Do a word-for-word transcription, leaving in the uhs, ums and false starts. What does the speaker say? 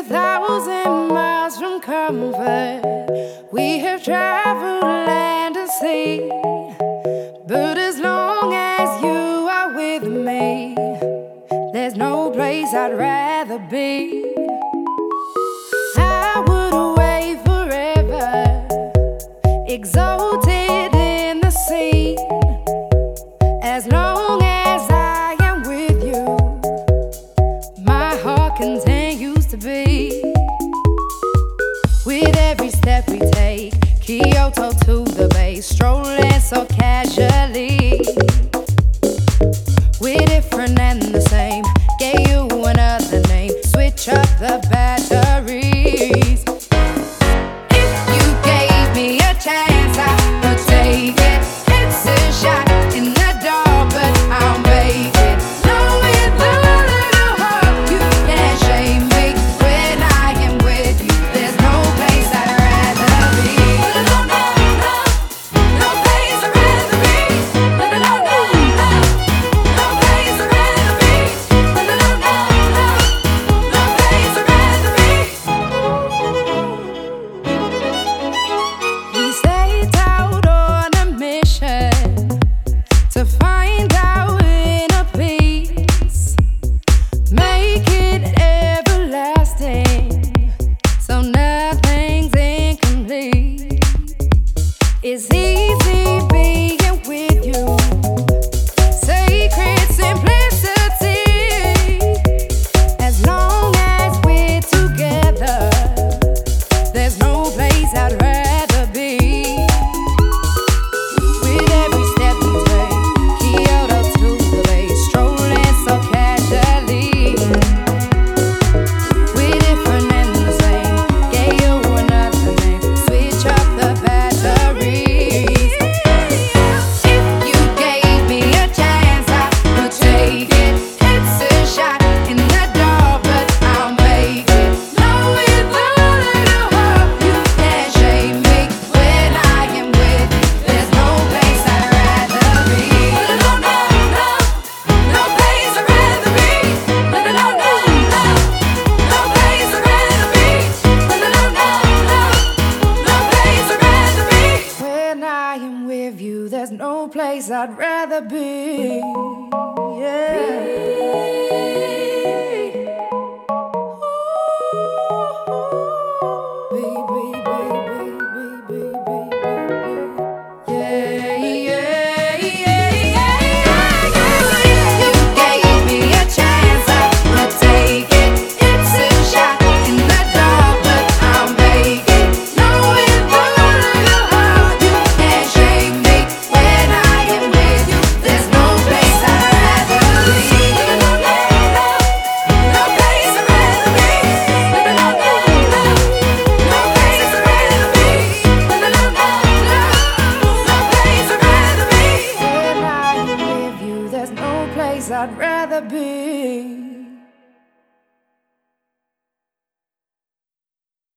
thousand miles from comfort. We have traveled land and sea, but as long as you are with me, there's no place I'd rather be. I would away forever, exalted in the sea. As long as I am with you, my heart continues to beat. With every step we take, Kyoto to the bay, strolling so casually. We're different and the same, gave you another name, switch up the batteries. If you gave me a chance, I would take it. It's a shot in the dark, but I'll make it. Know with a little hope you can't shame me. When I am with you, there's no place I'd rather be. No, no, no, no place I'd rather be. No, no, no, no, no place I'd rather be. No, no, no, no, no place I'd rather be. We set out on a mission to find our inner peace, make it everlasting, so nothing's incomplete. It's easy being with you, sacred simplicity. As long as we're together, there's no place I'd rather be. With every step we take, Kyoto to the bay, strolling so casually. We're different and the same, gave you another name, switch up the batteries. If you gave me a chance, I would take it. It's a shot in the dark, but I'll make it. Know with a little hope you can't shame me. When I am with you, there's no place I'd rather be. No, no, no, no place I'd rather be. No, no, no, no, no place I'd rather be. No, no, no, no, no place I'd rather be. When I am with you, there's no place I'd rather be. Yeah. Baby, baby, baby, baby, yeah, yeah, yeah, yeah. If you gave me a chance, I would take it. It's a shot in the dark, but I'll make it. Know with a little hope you can't shame me. When I am with you, there's no place I'd rather be. No, no, no, no place I'd rather be. No, no, no, no, no place I'd rather be. No, no, no, no, no place I'd rather be. When I am with you, there's no place I'd rather be.